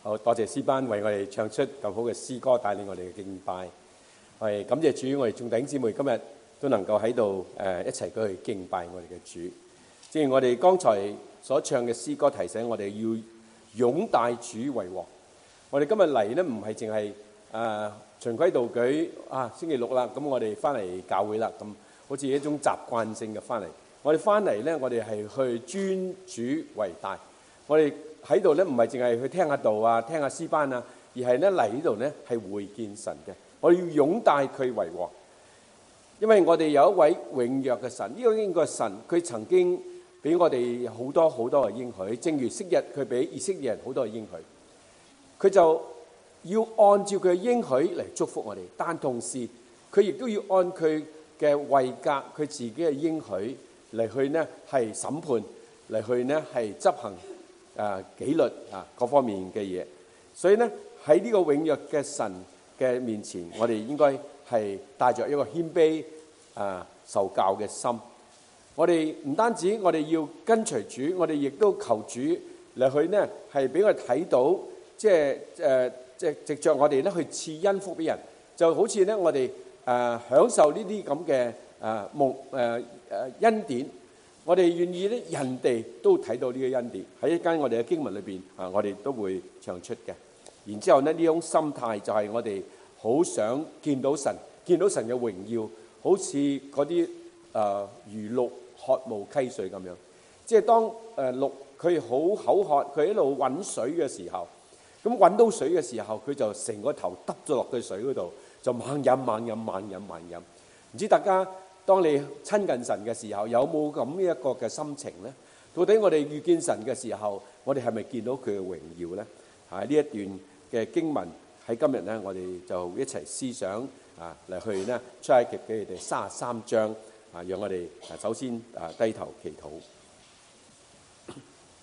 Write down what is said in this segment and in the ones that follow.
好多謝詩班為我哋唱出咁好嘅詩歌，帶領我哋嘅敬拜。我哋感謝主，我哋眾弟兄姊妹今日都能夠喺度一齊去敬拜我哋嘅主。正如我哋剛才所唱嘅詩歌提醒我哋要擁戴主為王。我哋今日嚟呢，唔係淨係循規蹈矩星期六啦，咁我哋翻嚟教會啦，咁好似一種習慣性嘅翻嚟。我哋翻嚟呢，我哋係去尊主為大。我哋喺度咧，唔係淨係去聽下道啊，聽下詩班啊，而係咧嚟呢度咧係會見神嘅。我哋要擁戴佢為王，因為我哋有一位永約嘅神。呢個神，佢曾經俾我哋好多好多嘅應許，正如昔日佢俾以色列人好多嘅應許，佢就要按照佢嘅應許嚟祝福我哋。但同時，佢亦都要按佢嘅位格，佢自己嘅應許嚟去呢係審判，嚟去呢係執行。紀律各方面嘅嘢，所以呢喺呢個永約嘅神嘅面前，我哋應該係帶着一個謙卑受教嘅心。我哋唔單止我哋要跟隨主，我哋亦都求主嚟去呢係俾我哋睇到，即係藉着我哋呢去賜恩福俾人，就好似呢我哋享受呢啲咁嘅恩典。我哋願意咧，人哋都睇到呢個恩典喺一間我哋嘅經文裏邊我哋都會唱出嘅。然之後呢，呢種心態就係我哋好想見到神嘅榮耀，好似嗰啲如鹿渴慕溪水咁樣。即係當鹿佢好口渴，佢喺度揾水嘅時候，咁揾到水嘅時候，佢就成個頭耷咗落去水嗰度，就猛飲猛飲猛飲猛飲。唔知大家當你親近神嘅時候，有冇咁一個嘅心情呢？到底我哋遇見神嘅時候，我哋係咪見到佢嘅榮耀呢？呢一段嘅經文喺今日呢，我哋就一齊思想嚟去呢出埃及記嘅第33章讓我哋首先低頭祈禱。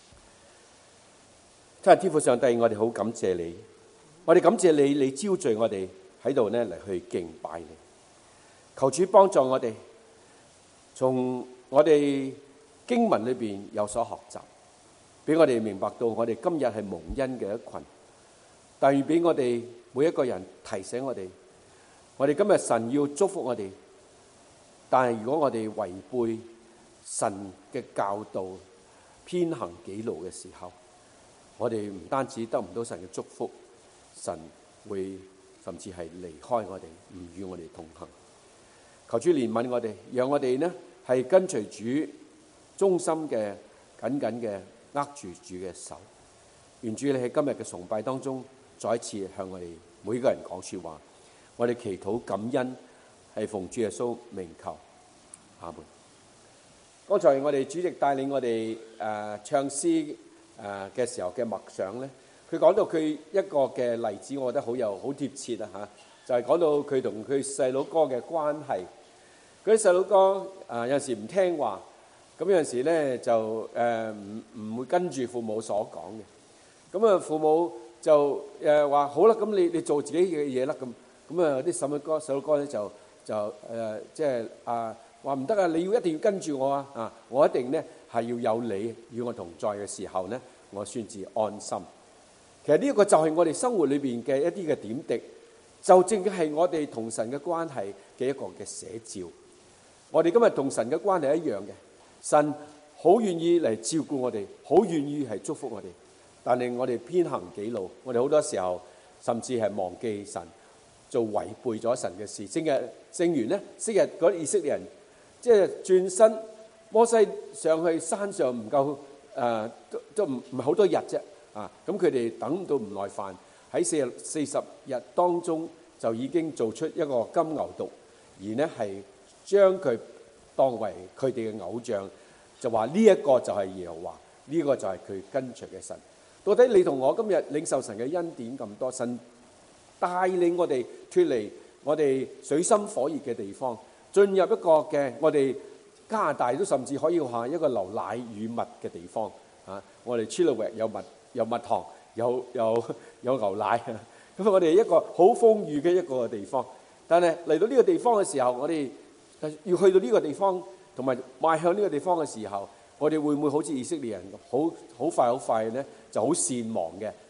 親愛的天父上帝，我哋好感謝你，我哋感謝你，你招聚我哋喺度呢嚟去敬拜你，求主幫助我哋。從我哋經文裏邊有所學習，俾我哋明白到我哋今日係蒙恩嘅一群。但願俾我哋每一個人提醒我哋，我哋今日神要祝福我哋，但係如果我哋違背神嘅教導，偏行己路嘅時候，我哋唔單止得唔到神嘅祝福，神會甚至係離開我哋，唔與我哋同行。求主憐憫我哋，讓我哋呢係跟隨主，忠心嘅緊緊嘅握住主嘅手。願主你喺今日嘅崇拜當中，再一次向我哋每一個人講說話。我哋祈禱感恩，係奉主耶穌名求，阿門。剛才我哋主席帶領我哋唱詩嘅時候嘅默想咧，佢講到佢一個嘅例子，我覺得好貼切就係講到佢同佢細佬哥嘅關係。嗰啲細佬哥有陣時唔聽話，咁有陣時咧就唔會跟住父母所講嘅。咁父母就話好啦，咁你做自己嘅嘢啦。咁啲細佬哥咧就即係話唔得啊！你一定要跟住我啊！我一定咧係要有你與我同在嘅時候咧，我先至安心。其實呢一個就係我哋生活裏邊嘅一啲嘅點滴，就正係我哋同神嘅關係嘅一個嘅寫照。我哋今日同神嘅關係一樣嘅，神好願意嚟照顧我哋，好願意係祝福我哋，但係我哋偏行己路，我哋好多時候甚至係忘記神，做違背咗神嘅事。正如呢昔日嗰啲以色列人，即係轉身，摩西上去山上唔夠都唔係好多日啫咁佢哋等到唔耐煩，喺40日當中就已經做出一個金牛犢，而呢係將佢當為佢哋嘅偶像，就話呢一個就係耶和華，呢個就係佢跟隨嘅神。到底你同我今日領受神嘅恩典咁多，神帶領我哋脫離我哋水深火熱嘅地方，進入一個嘅我哋加拿大都甚至可以話一個流奶與蜜嘅地方我哋 Chilliwack 有蜜糖，有牛奶咁我哋一個好豐裕嘅一個地方。但係嚟到呢個地方嘅時候，我哋要去到呢個地方，同埋邁向呢個地方嘅時候，我哋會唔會好似以色列人好快呢就好善忘嘅，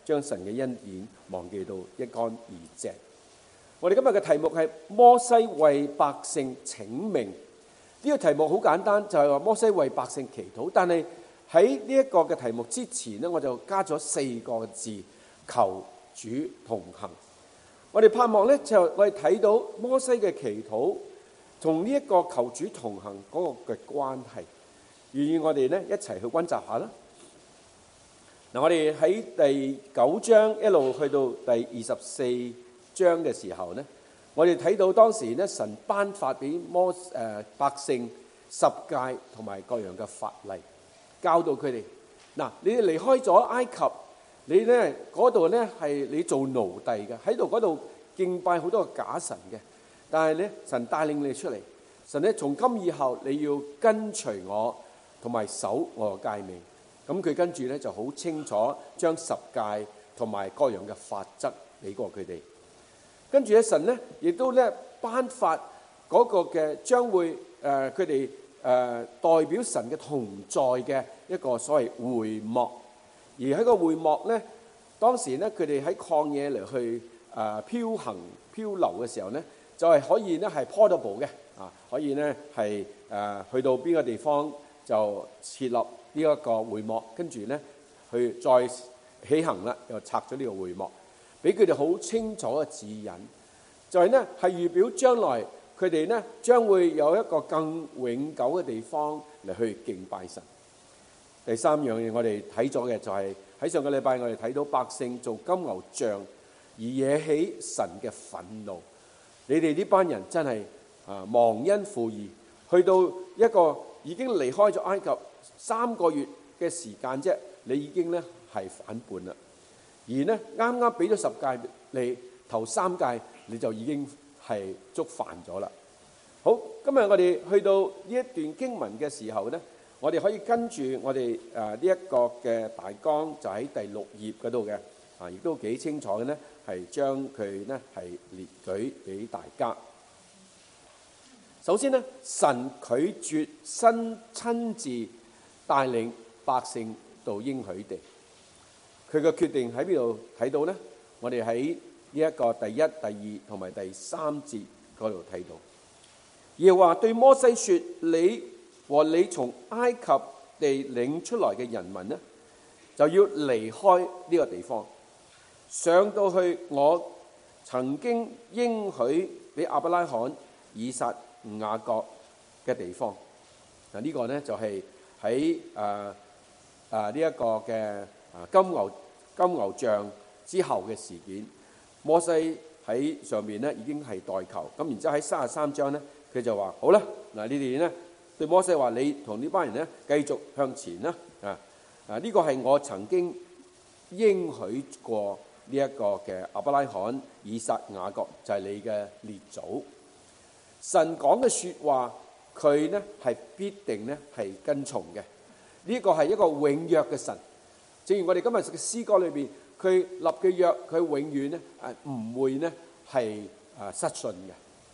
將神嘅恩典忘記到一乾二淨。我哋今日嘅題目係摩西為百姓請命。呢個題目好簡單，就係話摩西為百姓祈禱。但係喺呢一個嘅題目之前呢，我就加咗4個字：求主同行。我哋盼望呢，就我哋睇到摩西嘅祈禱同呢一個求主同行嗰個嘅關係。願意我哋呢一齊去溫習下啦。嗱，我哋喺第9章一路去到第24章嘅時候呢，我哋睇到當時呢，神頒發俾百姓10誡同埋各樣嘅法例，教導佢哋。嗱，你哋離開咗埃及，你呢嗰度呢係你做奴隸嘅，喺度嗰度敬拜好多個假神嘅。但係呢，神帶領你出嚟，神呢從今以後你要跟隨我，同埋守我嘅誡命。咁佢跟住呢就好清楚將10誡同埋各樣嘅法則俾過佢哋。跟住咧，神呢亦都咧頒發嗰個嘅將會佢哋代表神嘅同在嘅一個所謂會幕。而喺個會幕咧，當時咧佢哋喺曠野嚟去漂行漂流嘅時候咧，就係可以咧係 portable 嘅可以咧係去到邊個地方就設立呢一個會幕，跟住咧去再起行啦，又拆咗呢個會幕，俾佢哋好清楚嘅指引，就係咧係預表將來佢哋咧將會有一個更永久嘅地方嚟去敬拜神。第3樣嘢我哋睇咗嘅就係喺上個禮拜我哋睇到百姓做金牛像而惹起神嘅憤怒。你哋呢班人真係忘恩負義，去到一個已經離開咗埃及3個月嘅時間啫，你已經咧係反叛啦。而呢啱啱俾咗10誡你，頭3誡你就已經係觸犯咗啦。好，今日我哋去到呢一段經文嘅時候呢，我哋可以跟住我哋呢一個嘅大綱，就喺第6頁嗰度嘅亦都幾清楚嘅呢，係將佢呢係列舉俾大家。首先呢，神拒絕親自帶領百姓到應許地，佢嘅決定喺邊度睇到呢？我哋喺呢一個第1、第2同埋第3節嗰度睇到。耶和華對摩西說：你和你從埃及地領出來嘅人民呢，就要離開呢個地方，上到去我曾經應許俾亞伯拉罕、以撒、雅各嘅地方。嗱，呢個呢就係喺呢一個嘅金牛像之後嘅事件。摩西喺上面呢已經係代求，咁然之後喺33章呢，佢就話：好啦，嗱，你哋呢對摩西話，你同呢班人呢繼續向前啦。呢個係我曾經應許過呢一個嘅亞伯拉罕、以撒、雅各，就係你嘅列祖。神講嘅說話，佢呢係必定呢係跟從嘅。呢個係一個永約嘅神，正如我哋今日嘅詩歌裏邊，佢立嘅約，佢永遠呢唔會呢係失信嘅。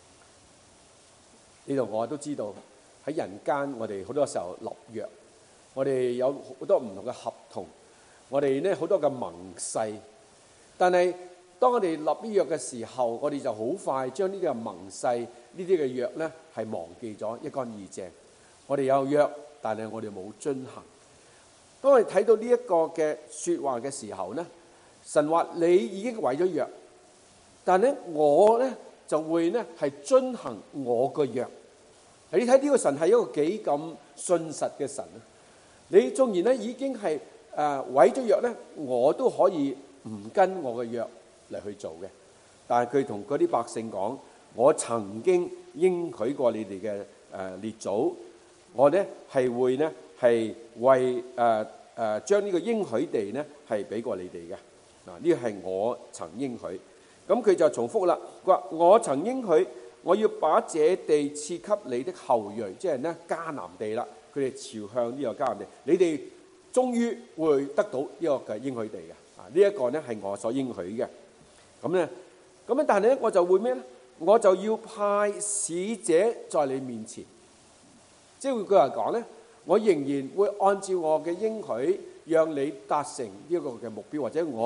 呢度我都知道喺人間，我哋好多時候立約，我哋有好多唔同嘅合同，我哋呢好多嘅盟誓，但係當我哋立呢約嘅時候，我哋就好快將呢啲嘅盟誓、呢啲嘅約呢係忘記咗一乾二淨。我哋有約，但係我哋冇遵行。當我哋睇到呢一個嘅說話嘅時候呢，神話你已經違咗約，但係呢我呢就會呢係遵行我個約。你睇呢個神係一個幾咁信實嘅神啊！你縱然呢已經係違咗約呢，我都可以唔跟我嘅約嚟去做嘅。但係佢同嗰啲百姓講：我曾經應許過你哋嘅列祖，我呢係會呢係為將呢個應許地呢係俾過你哋嘅。嗱，呢個係我曾應許。咁佢就重複啦，佢話：我曾應許，我要把這地賜給你的後裔，即係呢迦南地啦。佢哋朝向呢個迦南地，你哋終於會得到呢個嘅應許地嘅。呢一個呢係我所應許嘅。咁但係咧我就會咩咧？我就要派使者在你面前，即係換句話講咧，我仍然會按照我嘅應許，讓你達成呢一個嘅目標，或者我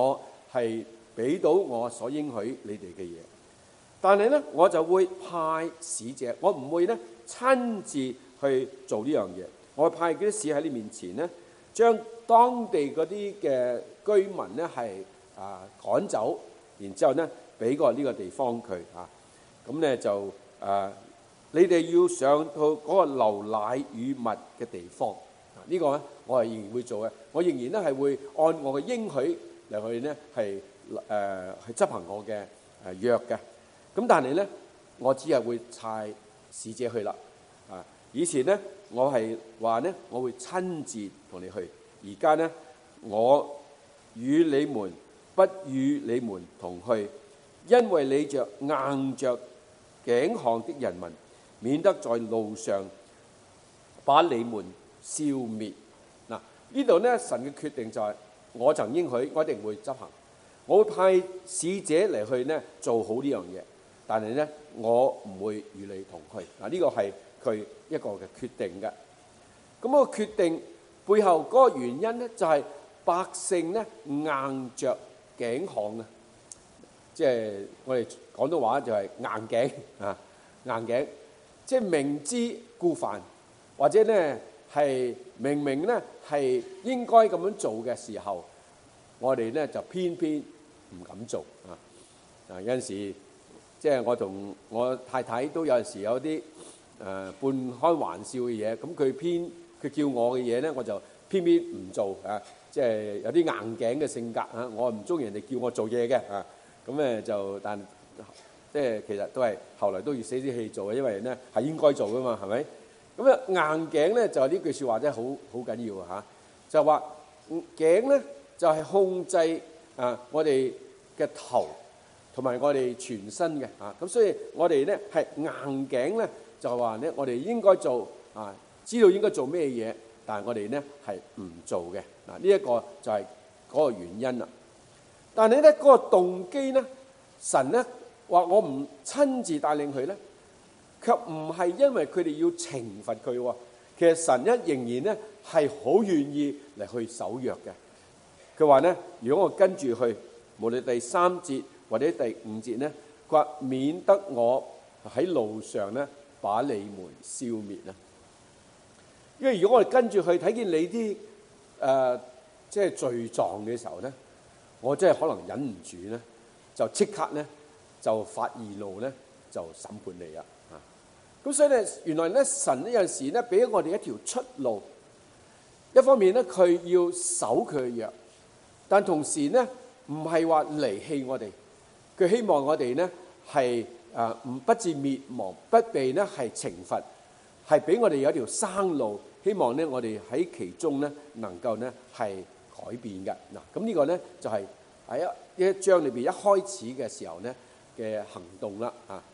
係俾到我所應許你哋嘅嘢。但係咧，我就會派使者，我唔會咧親自去做呢樣嘢。我會派嗰啲使喺你面前咧，將當地嗰啲嘅居民咧係趕走，然之後咧俾個呢個地方佢咁咧就你哋要上到嗰個流奶與蜜嘅地方。呢個咧我係仍然會做嘅，我仍然咧係會按我嘅應許嚟去咧係去執行我嘅約嘅。咁但係咧，我只係會派使者去啦。以前咧，我係話咧，我會親自同你去。而家咧，我與你們不與你們同去，因為你着硬着頸項的人民，免得在路上把你們消滅。嗱，呢度咧，神嘅決定就係我曾應許，我一定會執行。我會派使者嚟去咧做好呢樣嘢。但係咧，我唔會與你同去。呢個係佢一個嘅決定嘅。咁個決定背後嗰個原因咧，就係百姓咧硬着頸項啊，即係我哋廣東話就係硬頸硬頸，即係明知故犯，或者咧係明明咧係應該咁樣做嘅時候，我哋咧就偏偏唔敢做有陣時。即係我同我太太都有陣時有啲半開玩笑嘅嘢，咁佢叫我嘅嘢咧，我就偏偏唔做即係有啲硬頸嘅性格我唔中意人哋叫我做嘢嘅咁咧就，但即係其實都係後來都要死啲氣做嘅，因為咧係應該做噶嘛，係咪？咁硬頸咧就係呢句説話真係好緊要就話頸咧就係控制我哋嘅頭。同埋我哋全身嘅咁所以我哋咧係硬頸咧，就話咧我哋應該做知道應該做咩嘢，但係我哋咧係唔做嘅呢一個就係嗰個原因啦。但係咧嗰個動機咧，神咧話我唔親自帶領佢咧，卻唔係因為佢哋要懲罰佢喎。其實神仍然咧係好願意嚟去守約嘅。佢話咧，如果我跟住去，無論第3節。或者第5節咧，佢話免得我喺路上咧把你們消滅啦。因為如果我哋跟住去睇見你啲即係罪狀嘅時候咧，我真係可能忍唔住咧，就即刻咧就發義怒咧，就審判你啦咁所以咧，原來咧神呢有陣時咧俾我哋一條出路。一方面咧，佢要守佢嘅約，但同時咧唔係話離棄我哋。佢希望我哋咧係不至滅亡，不被咧係懲罰，係俾我哋有一條生路。希望咧我哋喺其中咧能夠咧係改變嘅咁呢個咧就係喺一章裏邊一開始嘅時候咧嘅行動啦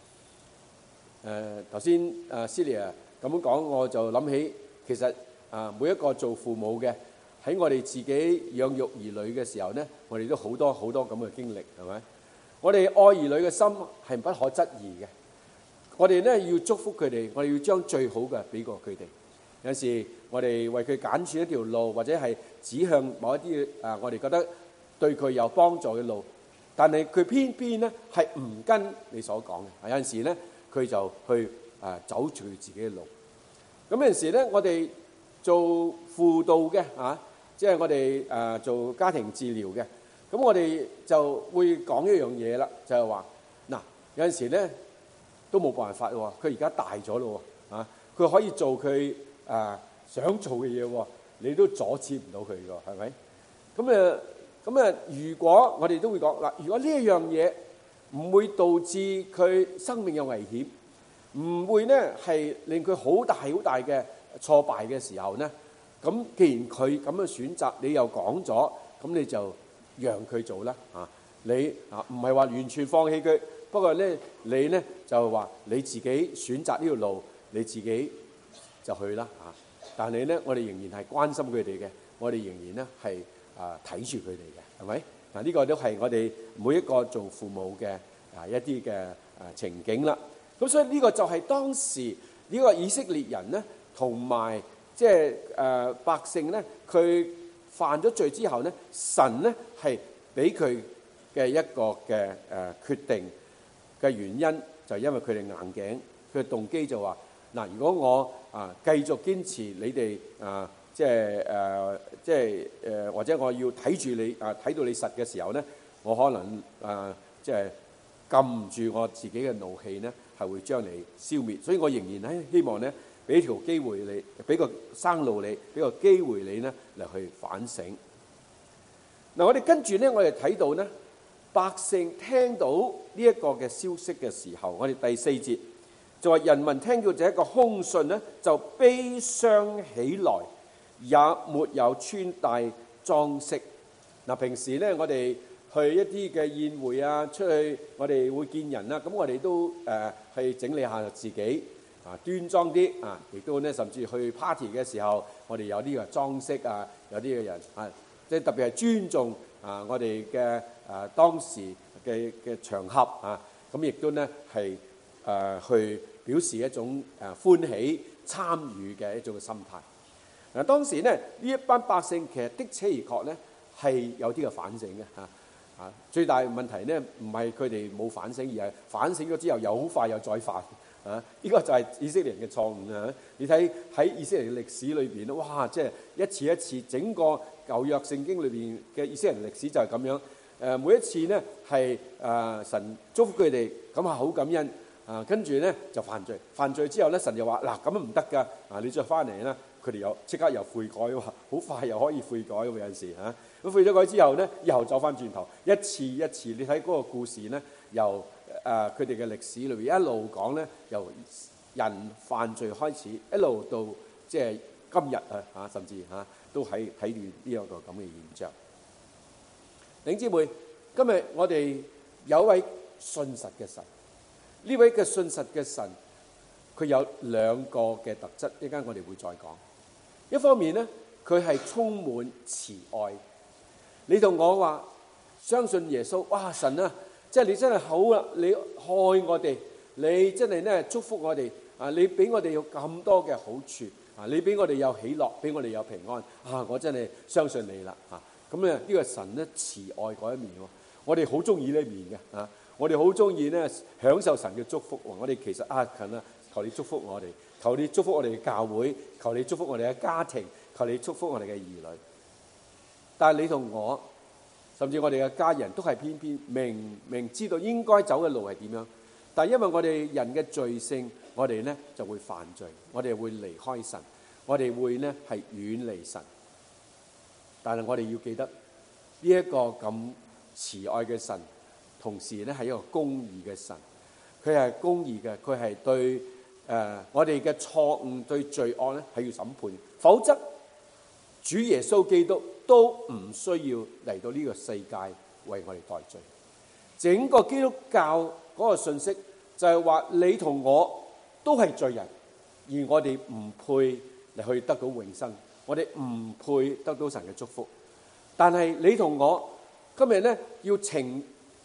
頭先Celia 咁樣講，我就諗起其實每一個做父母嘅喺我哋自己養育兒女嘅時候咧，我哋都好多咁嘅經歷，係咪？我哋愛兒女嘅心係不可質疑嘅。我哋咧要祝福佢哋，我哋要將最好嘅俾過佢哋。有時我哋為佢揀選一條路，或者係指向某一啲我哋覺得對佢有幫助嘅路，但係佢偏偏咧係唔跟你所講嘅。有陣時咧佢就去走住自己嘅路。咁有陣時咧，我哋做輔導嘅即係我哋做家庭治療嘅。咁我哋就會講一樣嘢啦，就係話嗱，有陣時咧都冇辦法喎，佢而家大咗咯佢可以做佢想做嘅嘢喎，你都阻止唔到佢㗎，係咪？咁如果我哋都會講嗱，如果呢一樣嘢唔會導致佢生命有危險，唔會咧係令佢好大嘅挫敗嘅時候咧，咁既然佢咁嘅選擇，你又講咗，咁你就讓佢做啦你唔係話完全放棄佢，不過咧你咧就話你自己選擇呢條路，你自己就去啦但係咧，我哋仍然係關心佢哋嘅，我哋仍然咧係睇住佢哋嘅，係咪？呢個都係我哋每一個做父母嘅一啲嘅情景啦。咁所以呢個就係當時呢個以色列人咧，同埋即係百姓咧，佢犯咗罪之後咧，神咧係俾佢嘅一個嘅決定嘅原因，就係因為佢哋硬頸，佢嘅動機就話嗱，如果我繼續堅持你哋或者我要睇住你睇到你實嘅時候咧，我可能即係禁唔住我自己嘅怒氣咧，係會將你消滅。所以我仍然咧希望咧，俾條機會你，俾個生路你，俾個機會你咧嚟去反省。嗱，我哋跟住咧，我哋睇到咧，百姓聽到呢一個嘅消息嘅時候，我哋第4節就話：人民聽到這一個兇訊咧，就悲傷起來，也沒有穿戴裝飾。嗱，平時咧我哋去一啲嘅宴會啊，出去我哋會見人啦，咁我哋都去整理下自己端莊啲亦都咧甚至去 party 嘅時候，我哋有啲嘅裝飾有啲嘅人即係特別係尊重我哋嘅當時嘅場合咁亦都咧係去表示一種歡喜參與嘅一種心態。嗱，當時咧呢一班百姓其實的且而確咧係有啲嘅反省嘅最大問題咧唔係佢哋冇反省，而係反省咗之後又好快又再犯呢個就係以色列人嘅錯誤你睇喺以色列嘅歷史裏邊哇！即係一次一次，整個舊約聖經裏邊嘅以色列人歷史就係咁樣每一次呢係神祝福佢哋，咁好感恩跟住咧就犯罪之後咧，神就話嗱，咁樣唔得㗎你再翻嚟啦，佢哋即刻又悔改喎，好快又可以悔改喎，有陣時咁悔咗改之後咧，又走翻轉頭，一次一次，你睇嗰個故事咧，由佢哋嘅歷史裏邊一路講咧，由人犯罪開始，一路到即係今日甚至都喺睇住呢一個咁嘅現象。弟兄姊妹，今日我哋有一位信實嘅神，呢位嘅信實嘅神，佢有兩個嘅特質，一陣間我哋會再講。一方面咧，佢係充滿慈愛。你同我話相信耶穌，哇！神即係你真係好啦，你愛我哋，你真係咧祝福我哋你俾我哋有咁多嘅好處你俾我哋有喜樂，俾我哋有平安我真係相信你啦咁咧呢個神咧慈愛嗰一面喎，我哋好中意呢一面嘅我哋好中意咧享受神嘅祝福我哋其實近求你祝福我哋，求你祝福我哋嘅教會，求你祝福我哋嘅家庭，求你祝福我哋嘅兒女。但係你同我，甚至我哋嘅家人都係偏偏明知道應該走嘅路係點樣，但係因為我哋人嘅罪性，我哋咧就會犯罪，我哋會離開神，我哋會咧係遠離神。但係我哋要記得呢一個咁慈愛嘅神，同時咧係一個公義嘅神，佢係公義嘅，佢係對我哋嘅錯誤對罪惡咧係要審判，否則主耶穌基督都唔需要嚟到呢個世界為我哋代罪。整個基督教嗰個信息就係話你同我都係罪人，而我哋唔配嚟去得到永生，我哋唔配得到神嘅祝福。但係你同我今日咧要承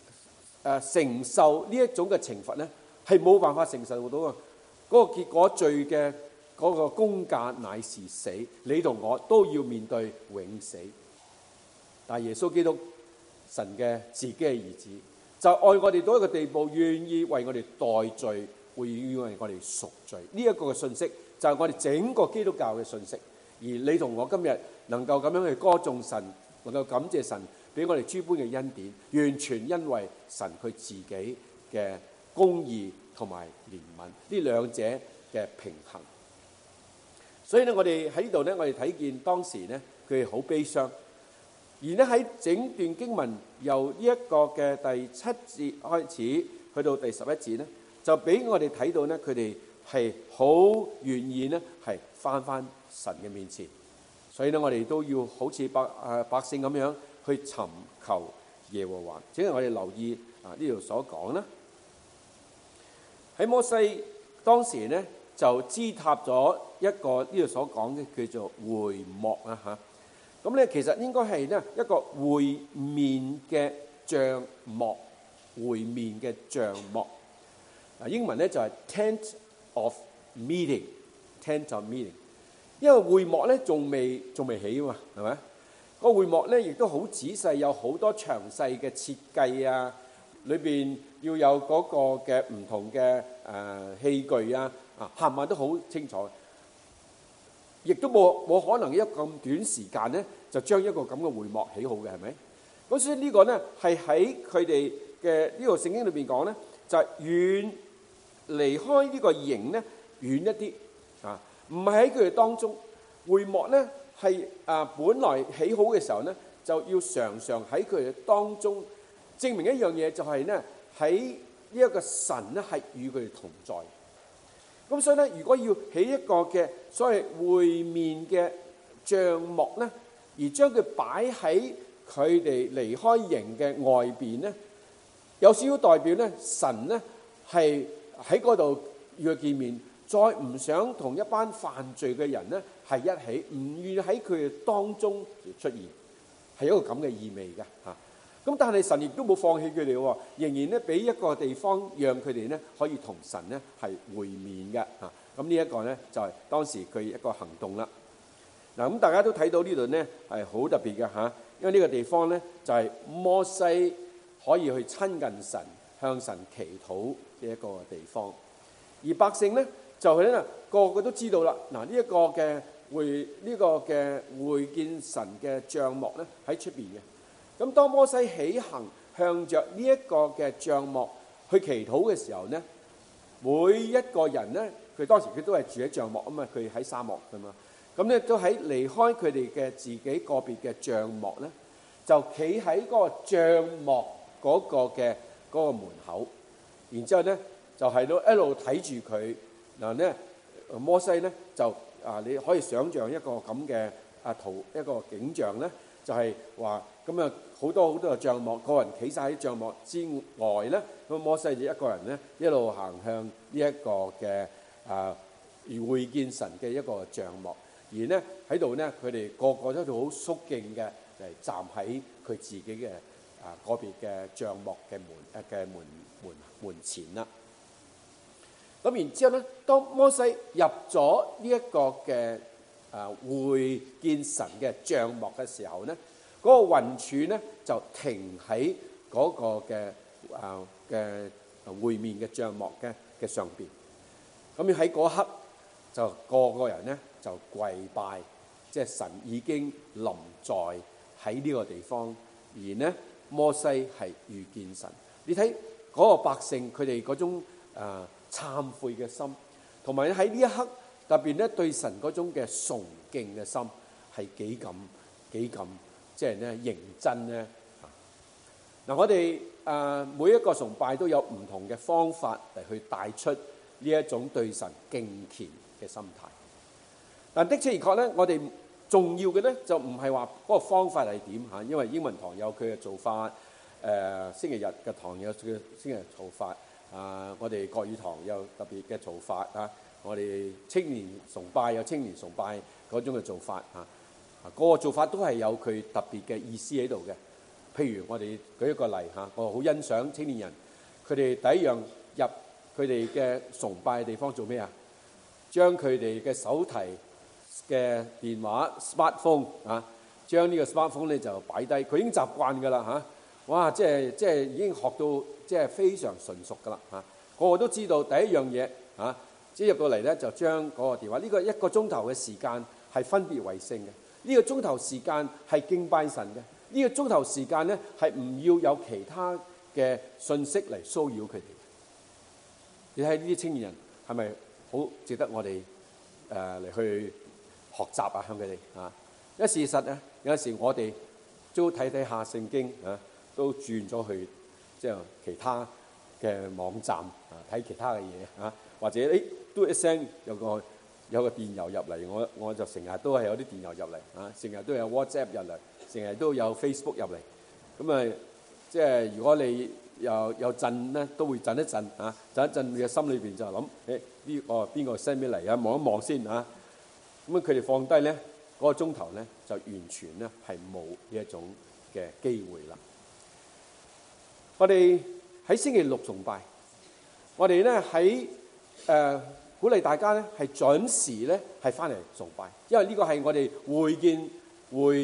受呢一種嘅懲罰咧，係冇辦法承受到啊！嗰個結果罪嘅嗰個工價乃是死，你同我都要面對永死。但係耶穌基督神嘅自己嘅兒子，就愛我哋到一個地步，願意為我哋代罪，會願意為我哋贖罪。呢一個嘅信息就係我哋整個基督教嘅信息。而你同我今日能夠咁樣去歌頌神，能夠感謝神俾我哋諸般嘅恩典，完全因為神佢自己嘅公義同埋憐憫呢兩者嘅平衡。所以咧，我哋喺呢度咧，我哋睇見當時咧，佢哋好悲傷。而咧喺整段經文由呢一個嘅第7節開始，去到第11節咧，就俾我哋睇到咧，佢哋係好願意咧，係翻神嘅面前。所以咧，我哋都要好似百姓咁樣去尋求耶和華。請我哋留意呢度所講啦。喺摩西當時咧就支搭咗一個呢度所講嘅叫做會幕咁咧其實應該係咧一個會面嘅帳幕，會面嘅帳幕。英文咧就係 tent of meeting，tent of meeting。因為會幕咧仲未起嘛，係咪？ 個會幕咧亦都好仔細，有好多詳細嘅設計啊，裏邊要有嗰個嘅唔同嘅器具啊，冚唪唥都好清楚。亦都冇可能一咁短時間咧，就將一個咁嘅會幕起好嘅，係咪？咁所以呢個咧係喺佢哋嘅呢個聖經裏邊講咧，就係遠離開呢個營咧遠一啲啊，唔係喺佢哋當中。會幕咧係本來起好嘅時候咧，就要常常喺佢哋當中證明一樣嘢，就係咧喺呢一個神咧係與佢哋同在。咁所以咧，如果要起一個嘅所謂會面嘅帳幕咧，而將佢擺喺佢哋離開營嘅外邊咧，有少少代表咧神咧係喺嗰度與佢見面，再唔想同一班犯罪嘅人咧係一起，唔願意喺佢哋當中出現，係一個咁嘅意味嘅嚇。咁但係神亦都冇放棄佢哋喎，仍然咧俾一個地方讓佢哋咧可以同神咧係會面嘅嚇。咁呢一個咧就係當時佢一個行動啦。嗱，咁大家都睇到呢度咧係好特別嘅嚇，因為呢個地方咧就係摩西可以去親近神、向神祈禱嘅一個地方，而百姓咧就係咧個個都知道啦。嗱，呢一個嘅會見神嘅帳幕咧喺出邊嘅。咁當摩西起行向着呢一個嘅帳幕去祈禱嘅時候咧，每一個人咧，佢當時佢都係住喺帳幕啊嘛，佢喺沙漠㗎嘛，咁咧都喺離開佢哋嘅自己個別嘅帳幕咧，就企喺嗰個帳幕嗰個嘅嗰個門口，然之後咧就係都一路睇住佢。嗱咧，摩西咧就你可以想像一個咁嘅圖一個景象咧，就係話咁啊好多嘅帳幕，個人企晒喺帳幕之外咧，咁摩西就一個人咧一路行向呢一個嘅會見神嘅一個帳幕，而咧喺度咧佢哋個個都好肅敬嘅嚟站喺佢自己嘅個別嘅帳幕嘅門前啦。咁然之後咧，當摩西入咗呢一個嘅會見神嘅帳幕嘅時候咧，嗰個雲柱咧就停喺嗰個嘅會面嘅帳幕嘅上邊。咁喺嗰刻就個個人咧就跪拜，即係神已經臨在喺呢個地方，而咧摩西係遇見神。你睇嗰個百姓佢哋嗰種懺悔嘅心，同埋喺呢一刻特別咧對神嗰種嘅崇敬嘅心係幾咁即係咧認真咧。嗱，我哋每一個崇拜都有唔同嘅方法嚟去帶出呢一種對神敬虔嘅心態。但的確而確咧，我哋重要嘅咧就唔係話嗰個方法係點嚇，因為英文堂有佢嘅做法，星期日嘅堂有佢星期日做法。我哋國語堂有特別嘅做法啊！我哋青年崇拜有青年崇拜嗰種嘅做法啊！嗰個做法都係有佢特別嘅意思喺度嘅。譬如我哋舉一個例嚇，我好欣賞青年人，佢哋第一樣入佢哋嘅崇拜嘅地方做咩啊？將佢哋嘅手提嘅電話 smartphone 將呢個 smartphone 咧就擺低，佢已經習慣㗎啦嚇！哇！即係已經學到即係非常純熟㗎啦嚇，個個都知道第一樣嘢嚇，即係入到嚟咧就將嗰個電話呢個1個鐘頭嘅時間係分別為聖嘅，呢個鐘頭時間係敬拜神嘅，呢個鐘頭時間咧係唔要有其他嘅信息嚟騷擾佢哋。你睇呢啲青年人係咪好值得我哋嚟去學習啊？向佢哋啊，因為事實咧有時我哋都睇下聖經啊。都轉咗去即係其他嘅網站睇其他嘅嘢或者嘟一聲有個電郵入嚟，我就成日都係有啲電郵入嚟成日都有 WhatsApp 入嚟，成日都有 Facebook 入嚟。咁即係如果你有震咧，都會震一震震一震，你嘅心裏邊就諗呢個邊個 send 俾嚟望一望先咁佢哋放低咧嗰個鐘頭咧，就完全咧係冇呢一種嘅機會啦。我哋喺星期六崇拜，我哋咧喺鼓勵大家咧係準時咧係翻嚟崇拜，因為呢個係我哋會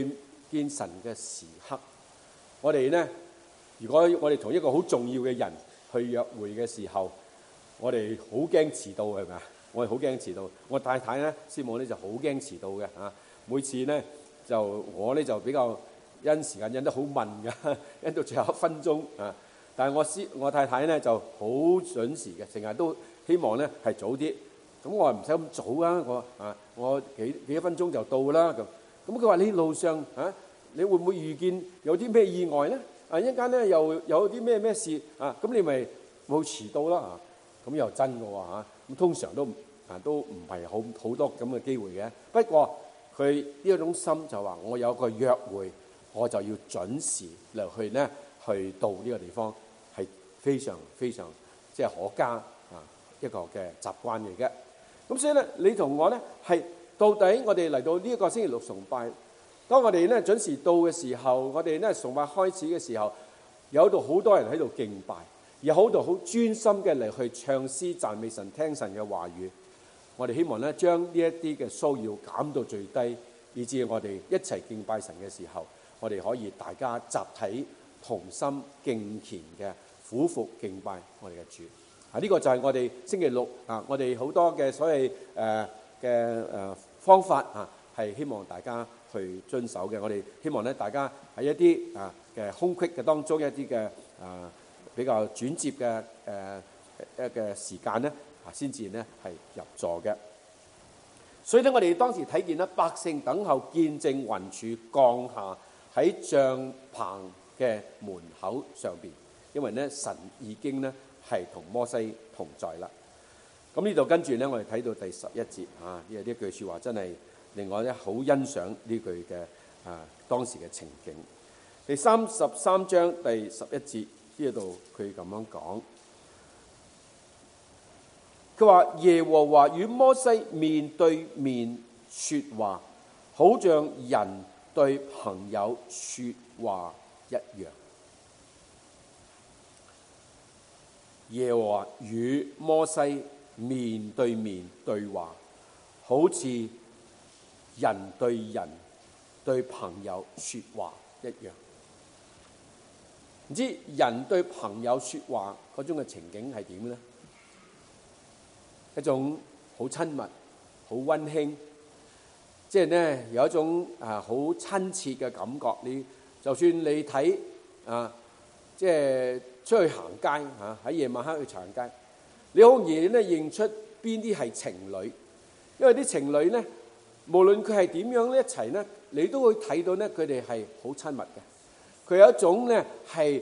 見神嘅時刻。我哋呢，如果我哋同一個好重要嘅人去約會嘅時候，我哋好驚遲到，係咪啊？我哋好驚遲到。我太太呢，師母呢就好驚遲到嘅啊。每次呢，我呢就比較因時間忍得好慢嘅，忍到最後1分鐘啊。但係我太太呢就好準時嘅，成日都希望呢係早啲。咁我話唔使咁早啊，我幾分鐘就到啦咁。咁佢話你路上你會唔會遇見有啲咩意外呢？一陣間呢又有啲咩事啊？咁你咪冇遲到啦啊！咁又真嘅喎嚇。咁通常都唔係好多咁嘅機會嘅。不過佢呢一種心就話我有個約會，我就要準時嚟去呢，去到呢個地方，係非常非常即係可嘉一個嘅習慣嚟嘅。咁所以咧，你同我咧係到底我哋嚟到呢一個星期六崇拜，當我哋咧準時到嘅時候，我哋咧崇拜開始嘅時候，有度好多人喺度敬拜，有好多好專心嘅嚟去唱詩讚美神、聽神嘅話語。我哋希望咧將呢一啲嘅騷擾減到最低，以至我哋一齊敬拜神嘅時候，我哋可以大家集體同心敬虔嘅俯伏敬拜我哋嘅主。呢個就係我哋星期六我哋好多嘅所謂方法係希望大家去遵守嘅。我哋希望咧大家喺一啲嘅空隙嘅當中，一啲嘅比較轉接嘅時間咧先至咧係入座嘅。所以咧，我哋當時睇見咧，百姓等候見證雲柱降下喺帳棚嘅門口上邊，因為咧神已經咧係同摩西同在啦。咁呢度跟住咧，我哋睇到第11節因為呢句説話真係令我咧好欣賞呢句嘅當時嘅情景。第33章第11節呢度佢咁樣講，佢話耶和華與摩西面對面說話，好像人對朋友說話一樣。耶和華與摩西面對面對話，好似人對人對朋友說話一樣。唔知人對朋友說話嗰種嘅情景係點呢？一種好親密、好溫馨，即係呢有一種好親切嘅感覺。你就算你睇即係出去行街喺夜晚黑去行街，你好容易咧認出邊啲係情侶，因為啲情侶咧，無論佢係點樣咧一齊咧，你都會睇到咧佢哋係好親密嘅。佢有一種咧係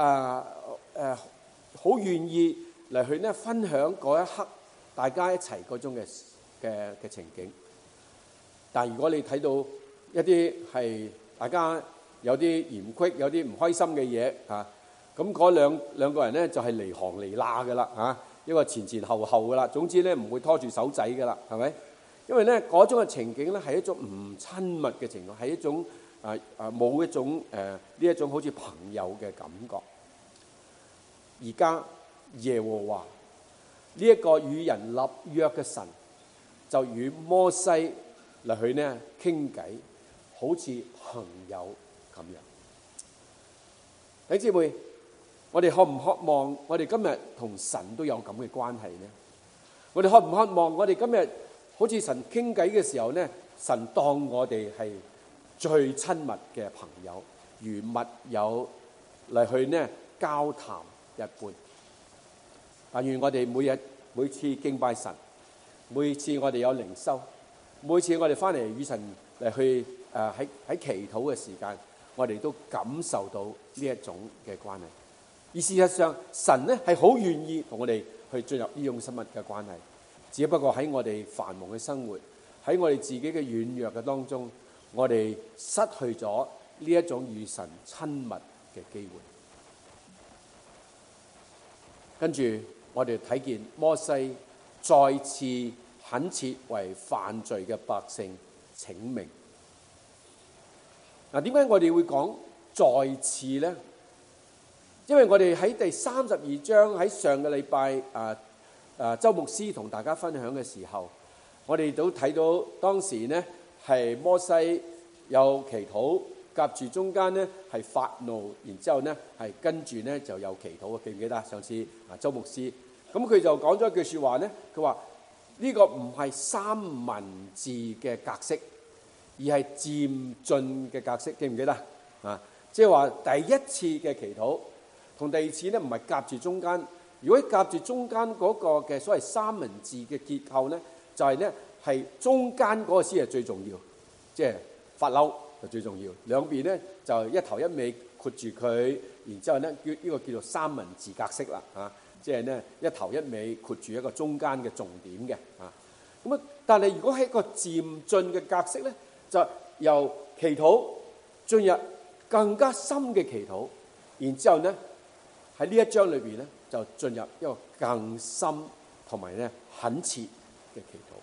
好願意嚟去咧分享嗰一刻大家一齊嗰種嘅情景。但係如果你睇到一啲係大家有啲嫌隙、有啲唔開心嘅嘢咁嗰兩個人咧就係離行離罅嘅啦一個前前後後嘅啦。總之咧唔會拖住手仔嘅啦，係咪？因為咧嗰種嘅情景咧係一種唔親密嘅情況，係一種冇一種呢一種好似朋友嘅感覺。而家耶和華呢一個與人立約嘅神，就與摩西嚟去呢傾偈，好似朋友咁樣。弟兄姊妹，我哋渴唔渴望我哋今日同神都有咁嘅關係呢？我哋渴唔渴望我哋今日好似神傾偈嘅時候呢，神當我哋係最親密嘅朋友，如密友嚟去呢交談一般。但願我哋每次敬拜神，每次我哋有靈修，每次我哋翻嚟與神嚟去喺祈禱嘅時間，我哋都感受到呢一種嘅關係。而事實上，神呢係好願意同我哋去進入呢種親密嘅關係，只不過喺我哋繁忙嘅生活，喺我哋自己嘅軟弱嘅當中，我哋失去咗呢一種與神親密嘅機會。跟住我哋睇見摩西再次懇切為犯罪嘅百姓請命。點解我哋會講再次呢？因為我哋喺第32章喺上個禮拜周牧師同大家分享嘅時候，我哋都睇到當時呢係摩西有祈禱夾住中間咧係發怒，然之後咧係跟住咧就有祈禱，記唔記得？上次周牧師咁佢就講咗一句説話咧，佢話呢個唔係三文治嘅格式，而係漸進嘅格式，記唔記得？即係話第一次嘅祈禱同第二次咧唔係夾住中間。如果夾住中間嗰個嘅所謂三文治嘅結構咧，就係咧係中間嗰個先係最重要，即係發嬲就最重要。兩邊咧就一頭一尾括住佢，然之後咧呢個叫做三文治格式啦，即係咧一頭一尾括住一個中間嘅重點嘅，咁啊。但係如果喺一個漸進嘅格式咧，就由祈禱進入更加深嘅祈禱，然之後咧喺呢一章裏邊咧，就進入一個更深同埋咧懇切嘅祈禱。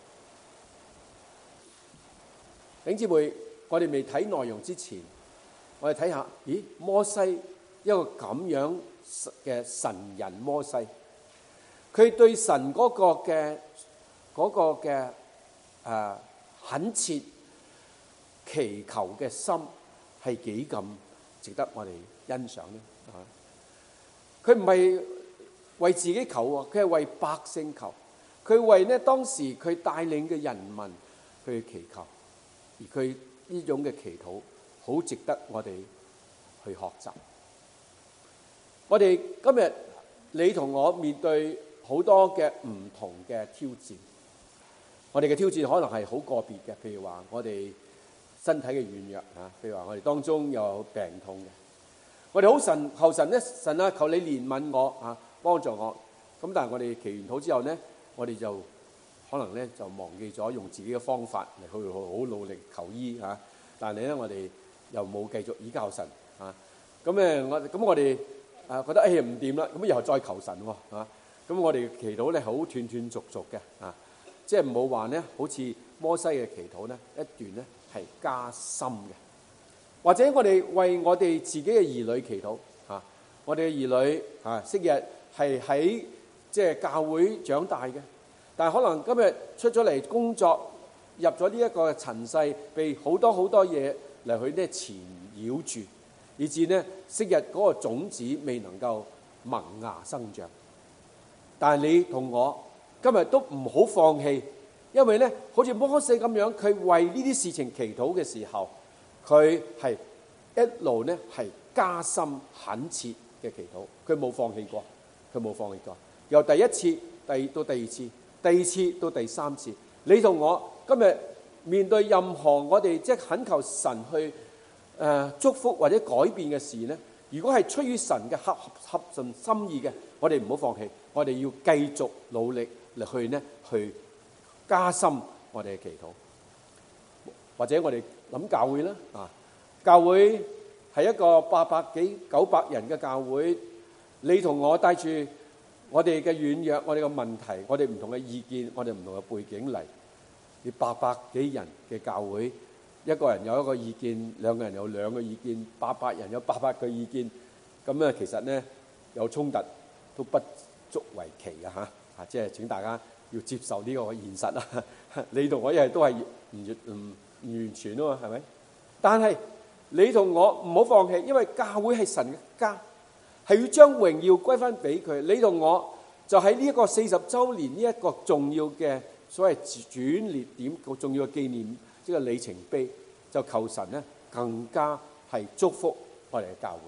弟兄姊妹，我哋未睇內容之前，我哋睇下，摩西一個咁樣嘅神人摩西，佢對神嗰個嘅懇切祈求嘅心係幾咁值得我哋欣賞呢？佢唔係為自己求喎，佢係為百姓求。佢為呢當時佢帶領嘅人民去祈求，而佢呢種嘅祈禱好值得我哋去學習。我哋今日你同我面對好多嘅唔同嘅挑戰，我哋嘅挑戰可能係好個別嘅，譬如話我哋身體嘅軟弱嚇，譬如話我哋當中有病痛嘅，我哋好求神咧，神啊，求你憐憫我嚇，幫助我。咁但係我哋祈完禱之後咧，我哋就可能咧就忘記咗用自己嘅方法嚟去好努力求醫嚇。但係咧我哋又冇繼續倚靠神嚇。咁我哋覺得唔掂啦，咁又再求神喎嚇。咁我哋祈禱咧好斷斷續續嘅嚇，即係冇話咧好似摩西嘅祈禱咧一段咧係加深嘅。或者我哋為我哋自己嘅兒女祈禱嚇，我哋嘅兒女嚇昔日係喺即係教會長大嘅，但係可能今日出咗嚟工作，入咗呢一個塵世，被好多嘢嚟去咧纏繞住，以致呢昔日嗰個種子未能夠萌芽生長。但係你同我今日都唔好放棄，因為咧好似摩西咁樣，佢為呢啲事情祈禱嘅時候，佢係一路咧係加深懇切嘅祈禱，佢冇放棄過，由第一次到第二次，第二次到第三次。你同我今日面對任何我哋即係懇求神去祝福或者改變嘅事咧，如果係出於神嘅合神心意嘅，我哋唔好放棄，我哋要繼續努力嚟去加深我哋嘅祈禱。或者我哋諗教會啦，教會係一個800幾900人嘅教會，你同我帶住我哋嘅軟弱、我哋嘅問題、我哋唔同嘅意見、我哋唔同嘅背景嚟，你800幾人嘅教會，一個人有一個意見，兩個人有兩個意見，800人有800個意見，咁咧其實咧有衝突都不足為奇啊！嚇，即係請大家要接受呢個現實啊！你同我一係都係唔完全啊嘛，係咪？但係你同我唔好放棄，因為教會係神嘅家，係要將榮耀歸翻俾佢。你同我就喺呢一個40週年呢一個重要嘅所謂轉捩點，個重要嘅紀念，即係里程碑，就求神咧更加係祝福我哋嘅教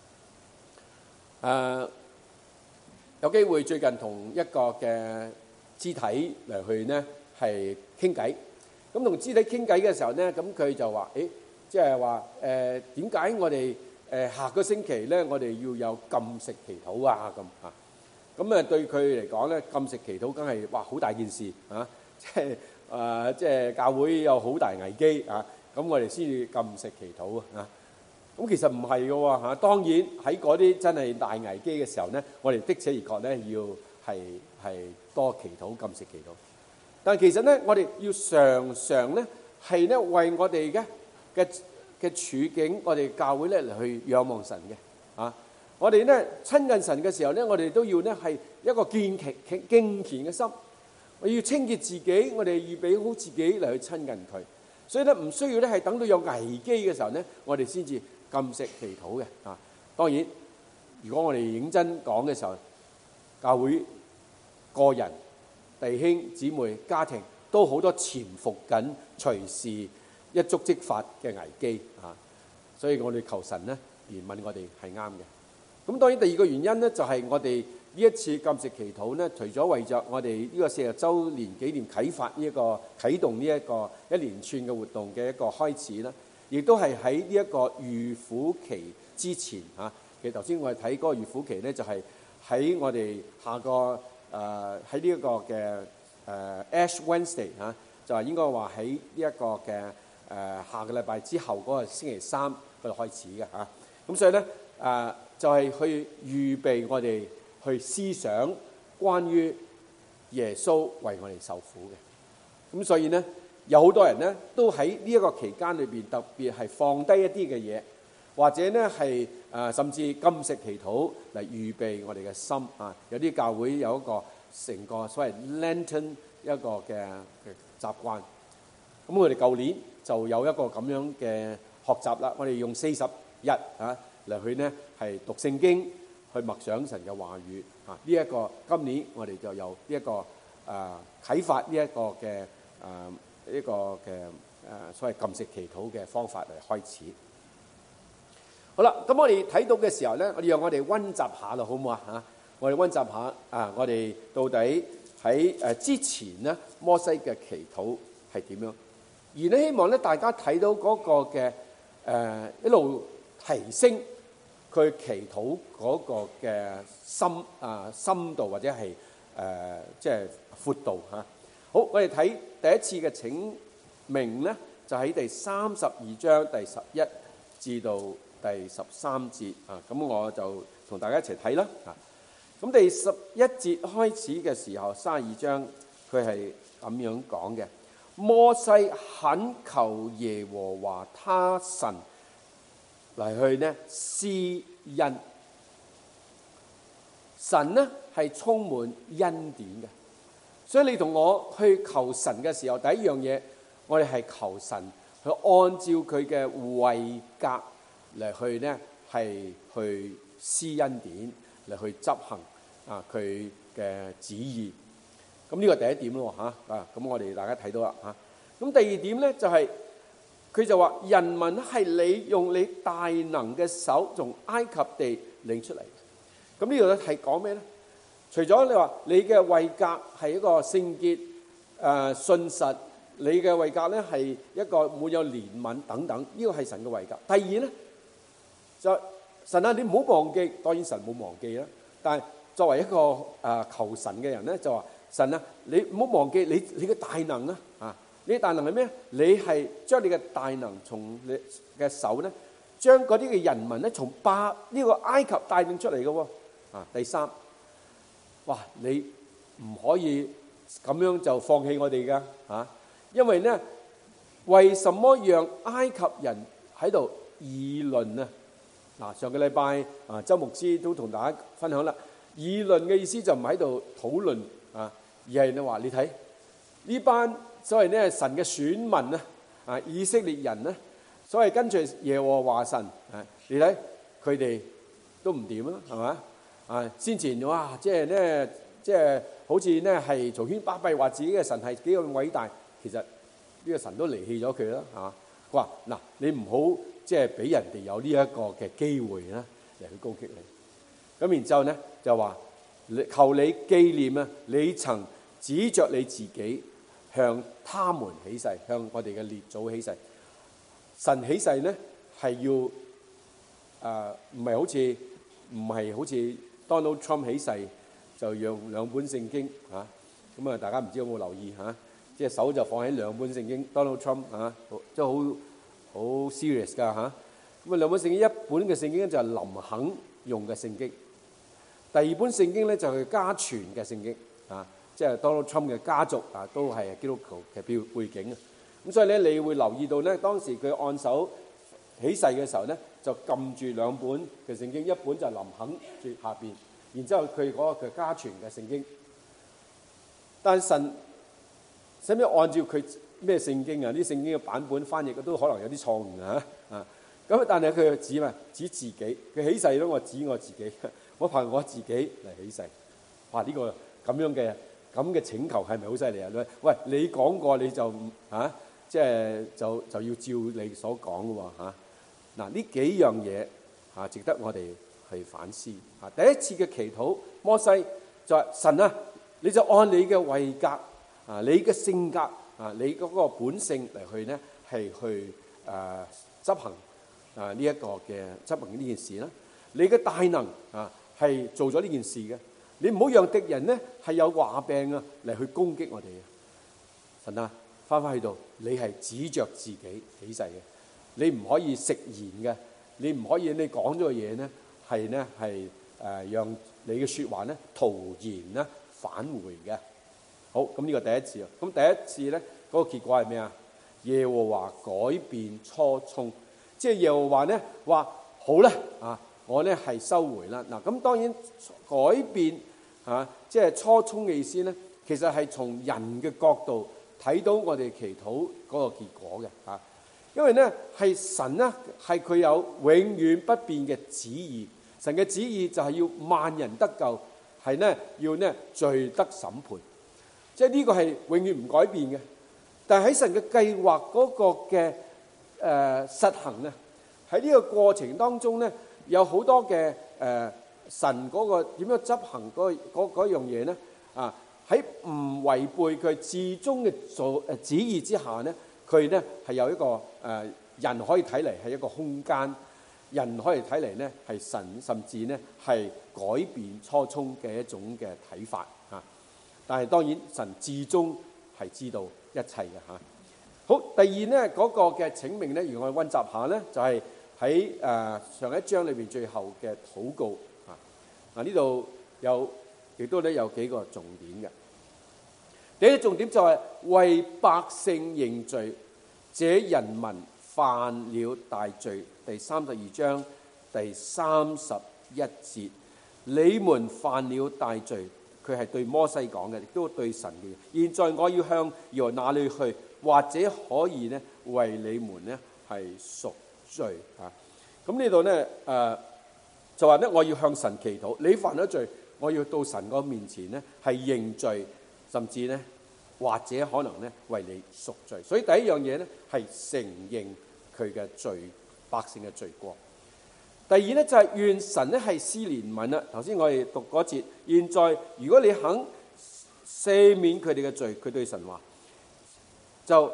會。有機會最近同一個嘅肢體嚟去呢係傾偈。咁同肢體傾偈嘅時候咧，咁佢就話：即係話點解我哋下個星期咧，我哋要有禁食祈禱啊？咁啊，咁對佢嚟講咧，禁食祈禱梗係哇好大件事啊！即係教會有好大危機啊！咁我哋先至禁食祈禱啊！咁其實唔係嘅喎嚇，當然喺嗰啲真係大危機嘅時候咧，我哋的且而確咧要係多祈禱、禁食祈禱。但係其實咧，我哋要常常咧係咧為我哋嘅處境，我哋教會咧嚟去仰望神嘅啊！我哋咧親近神嘅時候咧，我哋都要咧係一個敬虔嘅心，我要清潔自己，我哋預備好自己嚟去親近佢。 所以咧唔需要咧係等到有危機嘅時候咧，我哋先至禁食祈禱嘅啊。當然，如果我哋認真講嘅時候，教會個人、弟兄姊妹、家庭都好多潛伏緊隨時一觸即發嘅危機啊。所以我哋求神咧憐憫我哋係啱嘅。咁當然第二個原因咧，就係我哋呢一次禁食祈禱咧，除咗為着我哋呢個40週年紀念啟發呢一個啟動呢一個一連串嘅活動嘅一個開始啦，亦都係喺呢一個預苦期之前嚇。其實頭先我哋睇嗰個預苦期咧，就係喺我哋下個喺呢一個嘅Ash Wednesday 嚇，就係應該話喺呢一個嘅下個禮拜之後嗰個星期三嗰度開始嘅嚇。咁所以咧就係去預備我哋去思想關於耶穌為我哋受苦嘅。咁所以咧有好多人咧都喺呢一個期間裏邊特別係放低一啲嘅嘢，或者咧係甚至禁食祈禱嚟預備我哋嘅心啊。有啲教會有一個成個所謂 Lenten 一個嘅習慣。咁我哋舊年就有一個咁樣嘅學習啦。我哋用40日嚟去呢係讀聖經，去默想神嘅話語啊。呢一個今年我哋就有呢一個啟發呢一個嘅呢個嘅所謂禁食祈禱嘅方法嚟開始。好啦，咁我哋睇到嘅時候咧，我哋讓我哋溫習下啦，好唔好啊？嚇，我哋溫習下我哋到底喺之前咧摩西嘅祈禱係點樣？而咧希望咧大家睇到嗰個嘅一路提升佢祈禱嗰個嘅深度或者係即係闊度嚇。好，我哋睇第一次嘅請命咧，就喺第32章第11至到第13節啊。咁我就同大家一齊睇啦。咁第11節開始嘅時候，32章佢係咁樣講嘅。摩西懇求耶和華他神嚟去呢施恩。神呢係充滿恩典嘅，所以你同我去求神嘅時候，第一樣嘢我哋係求神去按照佢嘅位格嚟去呢係去施恩典，嚟去執行佢嘅旨意。咁呢個第一點咯嚇咁我哋大家睇到啦嚇。咁第二點咧就係佢就話人民係你用你大能嘅手從埃及地領出嚟。咁呢度咧係講咩咧？除咗你話你嘅位格係一個聖潔信實，你嘅位格咧係一個滿有憐憫等等，呢個係神嘅位格。第二咧就神啊，你唔好忘記，當然神冇忘記啦。但係作為一個求神嘅人咧，就話神啊，你唔好忘記你嘅大能啊！你嘅大能係咩？你係將你嘅大能從你嘅手咧，將嗰啲嘅人民咧從呢個埃及帶領出嚟嘅喎。第三，哇！你唔可以咁樣就放棄我哋㗎因為咧，為什麼讓埃及人喺度議論啊？上個禮拜周牧師都同大家分享啦。議論嘅意思就唔喺度討論而係你話你睇呢班所謂咧神嘅選民以色列人咧，所謂跟隨耶和華神你睇佢哋都唔掂係嘛？先前哇，即係咧，即係好似咧係嘈喧巴閉，話自己嘅神係幾咁偉大，其實呢個神都離棄咗佢啦佢話嗱，你唔好即係俾人哋有呢一個嘅機會啦嚟去攻擊你。咁然之後咧就話求你紀念你曾指着你自己向他們起誓，向我哋嘅列祖起誓。神起誓咧係要唔係好似 Donald Trump 起誓就用兩本聖經咁大家唔知有冇留意即係手就放喺兩本聖經 Donald Trump 即係好 serious 㗎咁兩本聖經，一本嘅聖經咧就係林肯用嘅聖經，第二本聖經咧就係家傳嘅聖經即係 Donald Trump 嘅家族都係基督徒嘅背景咁所以咧你會留意到咧，當時佢按手起誓嘅時候咧，就撳住兩本嘅聖經，一本就係林肯住下邊，然之後佢嗰個家傳嘅聖經。但神使唔使按照佢咩聖經啊？啲聖經嘅版本翻譯都可能有啲錯誤啊！咁但係佢又指自己，佢起誓咯，我指我自己，我憑我自己嚟起誓。哇！呢個咁嘅請求係咪好犀利啊？喂，你講過你就即係就要照你所講嘅喎嚇。嗱，呢幾樣嘢值得我哋去反思。第一次嘅祈禱，摩西就話：神啊，你就按你嘅位格你嘅性格你嗰個本性嚟去呢，係去執行呢一個嘅執行呢件事啦。你嘅大能係做咗呢件事嘅。你唔好讓敵人呢係有話病嚟去攻擊我哋。神啊，翻去到你係指着自己起誓嘅，你唔可以食言嘅，你唔可以你講咗嘅嘢呢係讓你嘅説話呢徒然呢返回嘅。好，咁呢個第一次。咁第一次呢嗰個結果係咩啊？耶和華改變初衷，即係耶和華呢話好啦我呢係收回啦。嗱，咁當然改變即係初衷嘅意思呢，其實係從人嘅角度睇到我哋祈禱嗰個結果嘅。因為呢係神呢係佢有永遠不變嘅旨意，神嘅旨意就係要萬人得救，係呢要呢罪得審判，即係呢個係永遠唔改變嘅。但係喺神嘅計劃嗰個嘅實行呢，喺呢個過程當中呢，有好多嘅神嗰個點樣執行嗰樣嘢呢？喺唔違背佢至終嘅旨意之下呢，佢呢係有一個人可以睇嚟係一個空間，人可以睇嚟呢係神甚至呢係改變初衷嘅一種嘅睇法。但係當然神至終係知道一切嘅。好，第二呢嗰個嘅請命呢，如我哋溫習下呢，就係喺上一章裏邊最後嘅禱告。呢度亦都咧有幾個重點嘅。第一個重點就係為百姓認罪，這人民犯了大罪。第32章第31節，你們犯了大罪，佢係對摩西講嘅，亦都對神嘅。現在我要向耶和華那裏去，或者可以呢為你們呢係贖罪。咁呢度呢就話呢，我要向神祈禱，你犯咗罪，我要到神個面前呢係認罪，甚至呢或者可能呢為你贖罪。所以第一樣嘢呢係承認佢嘅罪，百姓嘅罪過。第二呢就係願神呢係施憐憫啦。頭先我哋讀嗰節，現在如果你肯赦免佢哋嘅罪，佢對神話就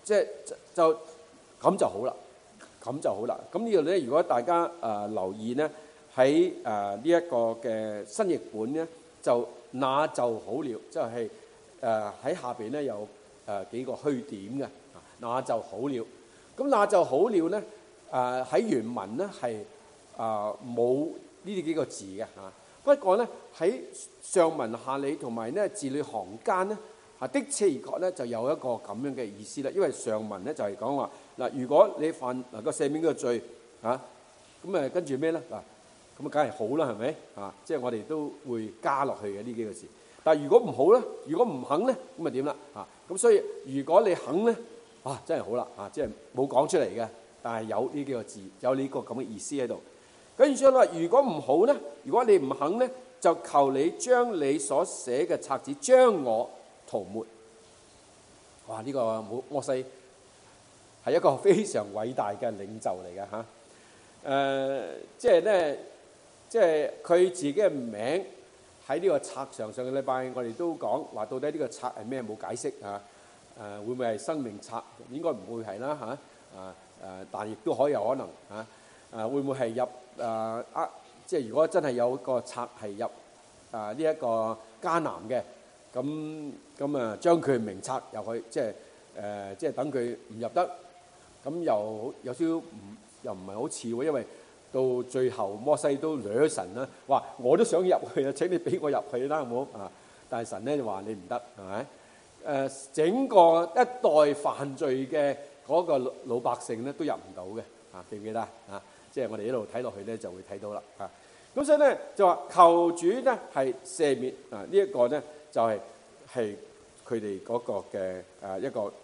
咁就好啦，咁就好啦。咁呢度呢，如果大家留意呢，喺呢一個嘅新譯本呢，就那就好了，即係喺下邊呢有幾個虛點嘅，那就好了。咁那就好了呢，喺原文呢係冇呢啲幾個字嘅。不過呢喺上文下理同埋呢字裏行間呢，的確而確呢就有一個咁樣嘅意思啦。因為上文呢就係講話嗱，如果你犯個赦免嘅罪咁跟住咩呢？咁梗係好啦，係咪？即係我哋都會加落去嘅呢幾個字。但係如果唔好咧，如果唔肯咧，咁咪點啦？咁所以如果你肯咧，真係好啦，即係冇講出嚟嘅，但係有呢幾個字，有呢個咁嘅意思喺度。跟住之後話，如果唔好咧，如果你唔肯咧，就求你將你所寫嘅冊子將我塗抹。哇！呢個摩西係一個非常偉大嘅領袖嚟嘅即係咧。即係佢自己嘅名喺呢個冊上，上個禮拜我哋都講話，到底呢個冊係咩？冇解釋會唔會係生命冊？應該唔會係啦但亦都可以有可能會唔會係入即係如果真係有個冊係入呢一個迦南嘅，咁將佢名冊入去，即係等佢唔入得，咁又有少少又唔係好似喎，因為到最後摩西都掠神啦，話我都想入去啊，請你俾我入去啦，好冇？但係神咧就話你唔得，係咪？整個一代犯罪嘅嗰個老百姓咧都入唔到嘅，記唔記得即係我哋一路睇落去咧就會睇到啦。咁所以咧就話求主咧係赦免呢一個咧就係佢哋嗰個嘅一個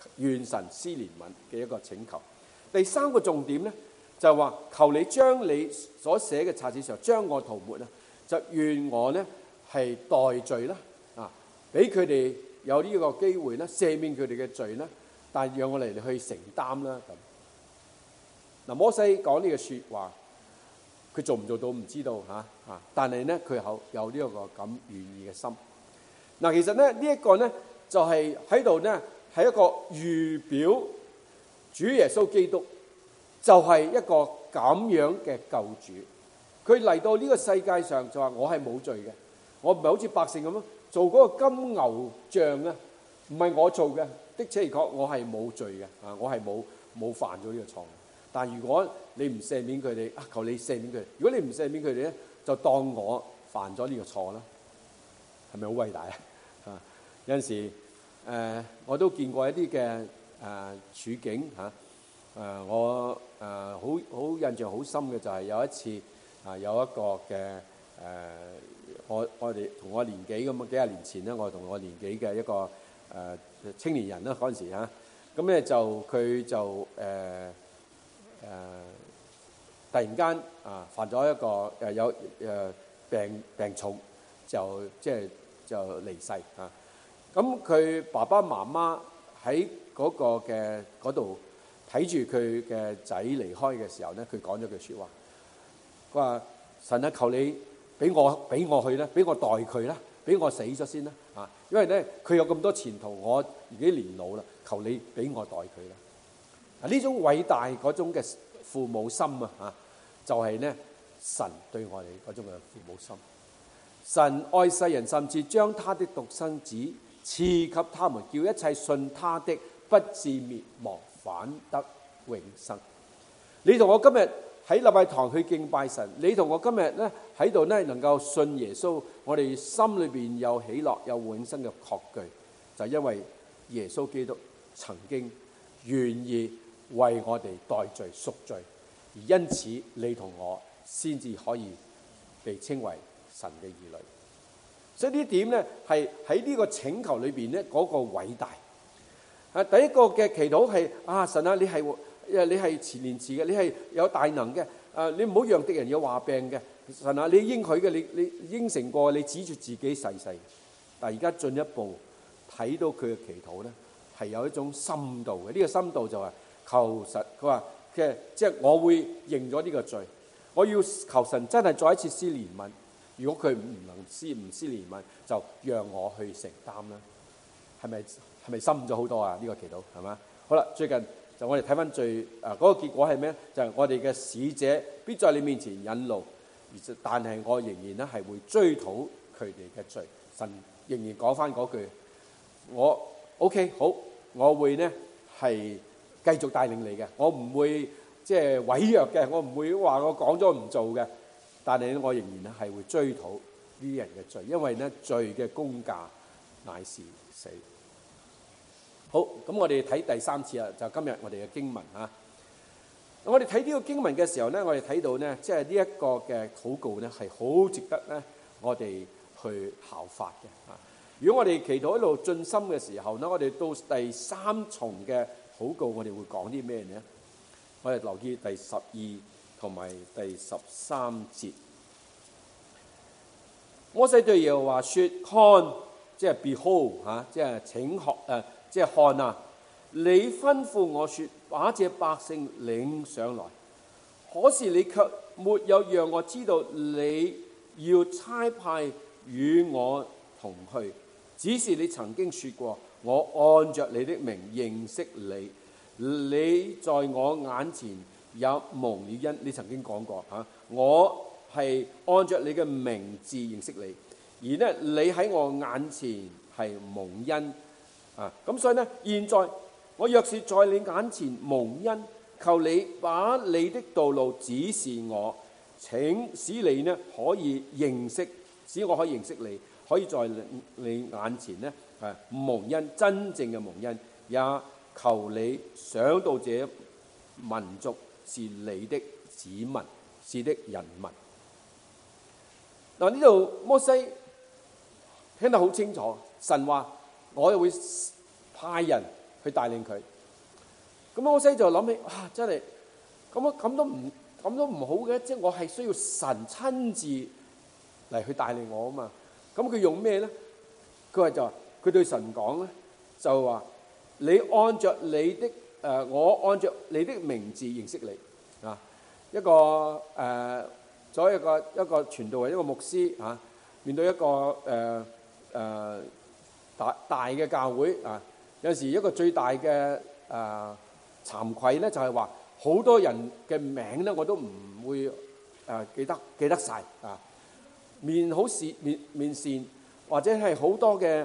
願神施憐憫嘅一個請求。第三個重點咧，就係話求你將你所寫嘅冊子上將我塗抹啦，就願我咧係代罪啦，俾佢哋有呢個機會咧赦免佢哋嘅罪啦，但係讓我哋去承擔啦咁。嗱，摩西講呢個説話，佢做唔做到唔知道嚇，但係咧佢有呢個咁願意嘅心。嗱，其實咧呢一個咧就係喺度咧係一個預表主耶穌基督就係一個咁樣嘅救主。佢嚟到呢個世界上就話我係冇罪嘅，我唔係好似百姓咁樣做嗰個金牛像啊，唔係我做嘅，的確我係冇罪嘅，我係冇犯咗呢個錯誤。但如果你唔赦免佢哋，求你赦免佢哋。如果你唔赦免佢哋咧，就當我犯咗呢個錯啦。係咪好偉大啊？有陣時我都見過一啲嘅處境嚇。我好印象好深嘅就係有一次有一個嘅我哋同我年紀咁幾廿年前咧，我同我年紀嘅一個青年人啦嗰陣時嚇，咁咧就佢就突然間犯咗一個有病重，就離世嚇。咁佢爸爸媽媽喺嗰個嘅嗰度睇住佢嘅仔離開嘅時候咧，佢講咗句説話，佢話：神啊，求你俾我去啦，俾我代佢啦，俾我死咗先啦嚇，因為咧佢有咁多前途，我已經年老啦，求你俾我代佢啦。呢種偉大嗰種嘅父母心就係咧神對我哋嗰種嘅父母心。神愛世人，甚至將他的獨生子賜給他們，叫一切信他的不至滅亡，反得永生。你同我今日喺禮拜堂去敬拜神，你同我今日咧喺度咧能夠信耶穌，我哋心裏邊有喜樂有永生嘅確據，就係因為耶穌基督曾經願意為我哋代罪贖罪，而因此你同我先至可以被稱為神嘅兒女。所以呢點咧係喺呢個請求裏邊咧嗰個偉大。第一個嘅祈禱係神啊，你係前年賜嘅，你係有大能嘅，你唔好讓敵人有話病嘅。神啊，你應許嘅，你應承過，你指住自己細細。但係而家進一步睇到佢嘅祈禱咧，係有一種深度嘅。呢個深度就係求神，佢話即係我會認咗呢個罪，我要求神真係再一次施憐憫。如果佢唔施憐憫，就讓我去承擔啦。係咪深咗好多啊？呢個祈禱係嘛？好啦，最近就我哋睇翻嗰個結果係咩？就係我哋嘅使者必在你面前引路，但係我仍然咧係會追討佢哋嘅罪。神仍然講翻嗰句，我 OK 好，我會呢係繼續帶領你嘅，我唔會即係違約嘅，我唔會話我講咗唔做嘅。但係我仍然咧係會追討呢啲人嘅罪，因為咧罪嘅工價乃是死。好，咁我哋睇第三次啦，就今日我哋嘅經文嚇。我哋睇呢個經文嘅時候咧，我哋睇到咧，即係呢一個嘅禱告咧係好值得咧我哋去效法嘅嚇。如果我哋祈禱一路進深嘅時候咧，我哋到第三重嘅禱告，我哋會講啲咩呢？我哋留意第12同埋第13節，摩西對耶和華說：看，即係 behold 即係請學即係看啊！你吩咐我說，把這百姓領上來，可是你卻沒有讓我知道你要差派與我同去，只是你曾經說過，我按着你的名認識你，你在我眼前也蒙了恩。你曾經講過我係按着你嘅名字認識你，而呢你喺我眼前係蒙恩咁所以呢，現在我若是在你眼前蒙恩，求你把你的道路指示我，請使你呢可以認識，使我可以認識你，可以在你眼前呢蒙恩，真正嘅蒙恩，也求你想到這民族是你的子民，是的人民。嗱，呢度摩西聽得好清楚，神話我會派人去帶領佢。咁摩西就諗起，真係咁都唔好嘅，即係我係需要神親自嚟去帶領我啊嘛。咁佢用咩咧？佢對神講咧，就話你按着你的我按着你的名字認識你啊。一個作為一個傳道人，一個牧師啊，面對一個大嘅教會啊，有時一個最大嘅慚愧咧，就係話好多人嘅名咧，我都唔會記得晒啊。面善，或者係好多嘅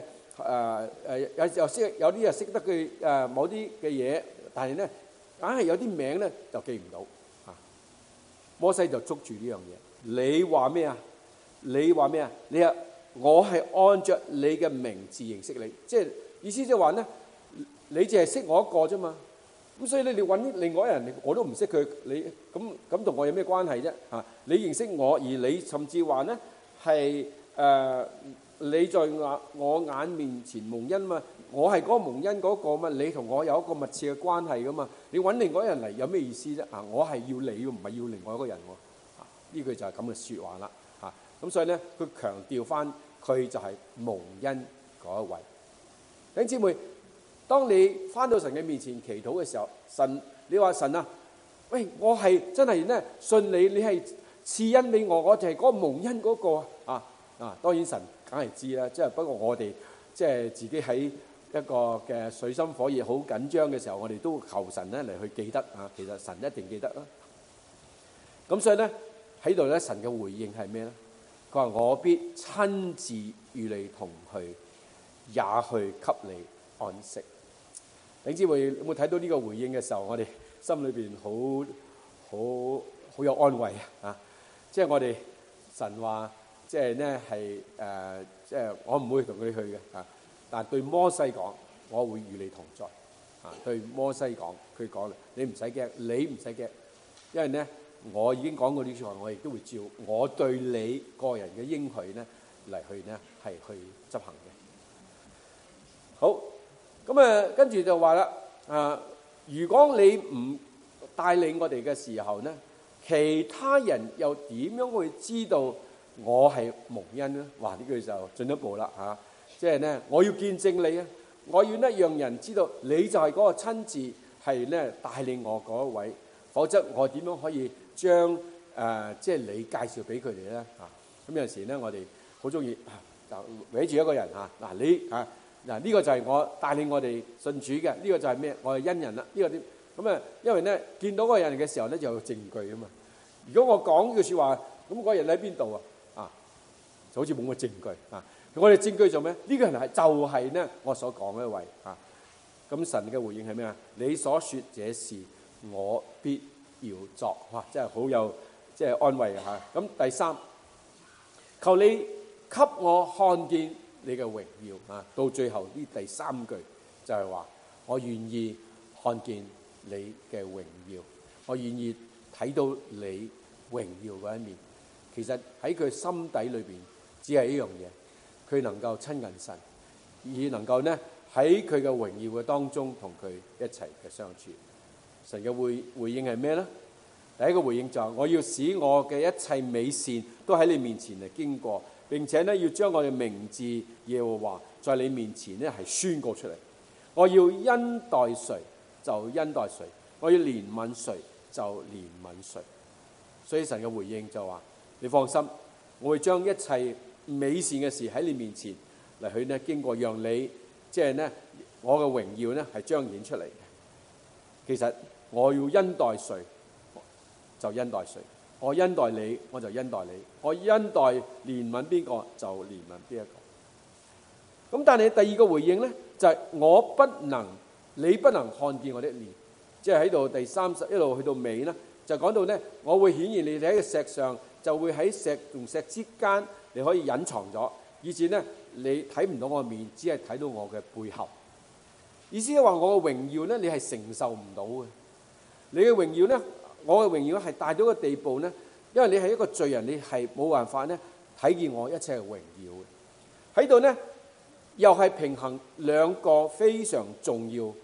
有啲人識得佢某啲嘅嘢，但係咧硬係有啲名咧就記唔到啊。摩西就捉住呢樣嘢，你話咩啊？你話我係按着你嘅名字認識你，即係意思即係話咧，你淨係識我一個啫嘛。咁所以咧，你揾另外一人，我都唔識佢，你咁同我有咩關係啫？你認識我，而你甚至話咧係你在我眼面前蒙恩嘛，我係嗰個蒙恩嗰個嘛，你同我有一個密切嘅關係噶嘛。你揾另外一人嚟有咩意思啫？我係要你，唔係要另外一個人喎。呢句就係咁嘅説話啦。咁所以咧，佢強調翻佢就係蒙恩嗰一位。弟兄姊妹，當你翻到神嘅面前祈禱嘅時候，你話神啊，喂，我係真係咧信你，你係賜恩俾我，我就係嗰個蒙恩嗰個啊。當然神梗係知啦，即係不過我哋即係自己喺一個嘅水深火熱好緊張嘅時候，我哋都求神咧嚟去記得啊。其實神一定記得啦。咁所以咧喺度咧，神嘅回應係咩咧？佢話我必親自與你同去，也去給你安息。弟兄姊妹，有冇睇到呢個回應嘅時候，我哋心裏邊好有安慰啊！即係我哋神話，即係咧係即係我唔會同佢去嘅啊。但係對摩西講，我會與你同在啊。對摩西講，佢講你唔使驚，你唔使驚，因為咧我已經講過呢句話，我亦都會照我對你個人嘅應許咧嚟去咧係去執行嘅。好。咁跟住就話啦，如果你唔帶領我哋嘅時候咧，其他人又點樣會知道我係蒙恩咧？哇！呢句就進一步啦嚇，即係咧，我要見證你啊，我要咧讓人知道你就係嗰個親自係咧帶領我嗰一位，否則我點樣可以將即係你介紹俾佢哋咧嚇？咁有陣時咧，我哋好中意就圍住一個人嚇，嗱，呢個就係我帶領我哋信主嘅，呢個就係咩？我係恩人啦。呢個啲咁因為咧見到嗰個人嘅時候咧就有證據啊嘛。如果我講呢句説話，咁嗰個人喺邊度啊？就好似冇乜證據啊。我哋證據做咩？呢個人就係咧我所講嘅一位啊。咁神嘅回應係咩啊？你所説這事，我必要作。哇！真係好有即係安慰嚇。咁第三，求你給我看見你嘅榮耀啊！到最後呢第三句就係話，我願意看見你嘅榮耀，我願意睇到你榮耀嗰一面。其實喺佢心底裏邊，只係一樣嘢，佢能夠親近神，而能夠呢喺佢嘅榮耀嘅當中同佢一齊嘅相處。神嘅回應係咩呢？第一個回應就係我要使我嘅一切美善都喺你面前嚟經過。並且咧，要將我嘅名字耶和華在你面前咧係宣告出嚟。我要恩待誰就恩待誰，我要憐憫誰就憐憫誰。所以神嘅回應就話：你放心，我會將一切美善嘅事喺你面前嚟去咧經過，讓你即係咧我嘅榮耀咧係彰顯出嚟嘅。其實我要恩待誰就恩待誰。我恩待你，我就恩待你；我恩待憐憫邊個，就憐憫邊一個。咁但係第二個回應咧，就係你不能看見我的臉，即係喺度第30一路去到尾咧，就講到咧，我會顯現你哋喺個石上，就會喺石同石之間，你可以隱藏咗，以至咧你睇唔到我面，只係睇到我嘅背後。意思係話我嘅榮耀咧，你係承受唔到嘅。你嘅榮耀咧。我嘅榮耀係大到個地步咧，因為你係一個罪人，你係冇辦法咧睇見我一切嘅榮耀嘅。喺度咧，又係平衡兩個非常重要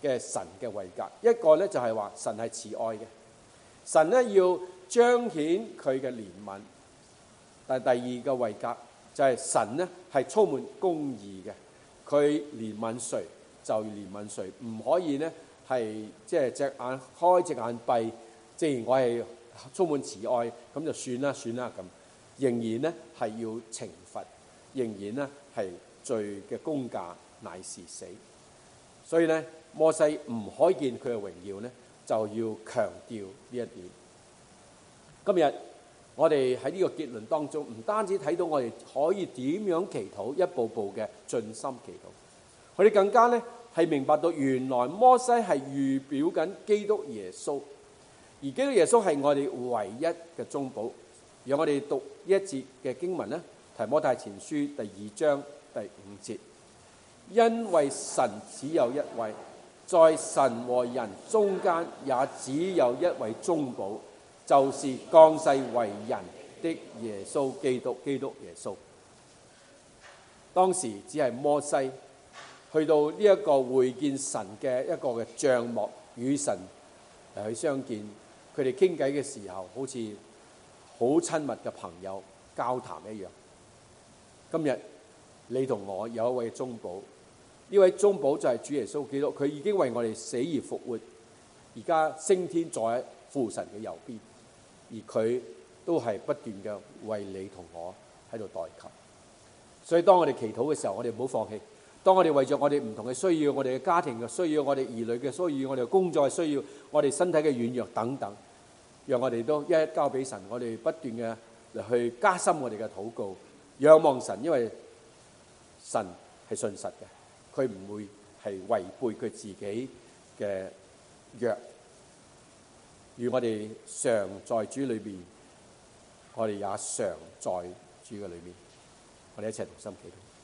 嘅神嘅位格。一個咧就係話神係慈愛嘅，神咧要彰顯佢嘅憐憫。但係第二個位格就係神咧係充滿公義嘅，佢憐憫誰就憐憫誰，唔可以咧係即係隻眼開隻眼閉。既然我係充滿慈愛，咁就算啦咁，仍然咧係要懲罰，仍然咧係罪嘅工價乃是死。所以咧摩西唔可以見佢嘅榮耀咧，就要強調呢一點。今日我哋喺呢個結論當中，唔單止睇到我哋可以點樣祈禱，一步步嘅盡心祈禱，我哋更加咧係明白到原來摩西係預表緊基督耶穌。而基督耶穌係我哋唯一嘅中保。讓我哋讀呢一節嘅經文咧，提摩太前書第2章第5節。因為神只有一位，在神和人中間也只有一位中保，就是降世為人的耶穌基督。基督耶穌當時只係摩西去到呢一個會見神嘅一個嘅帳幕，與神嚟去相見。佢哋傾偈嘅時候，好似好親密嘅朋友交談一樣。今日你同我有一位中保，呢位中保就係主耶穌基督，佢已經為我哋死而復活，而家升天坐喺父神嘅右邊，而佢都係不斷嘅為你同我喺度代求。所以當我哋祈禱嘅時候，我哋唔好放棄。當我哋為着我哋唔同嘅需要，我哋嘅家庭嘅需要，我哋兒女嘅需要，我哋嘅工作嘅需要，我哋身體嘅軟弱等等，讓我哋都一一交俾神。我哋不斷嘅嚟去加深我哋嘅禱告，仰望神，因為神係信實嘅，佢唔會係違背佢自己嘅約。如我哋常在主裏邊，我哋也常在主嘅裏面。我哋一齊同心祈禱。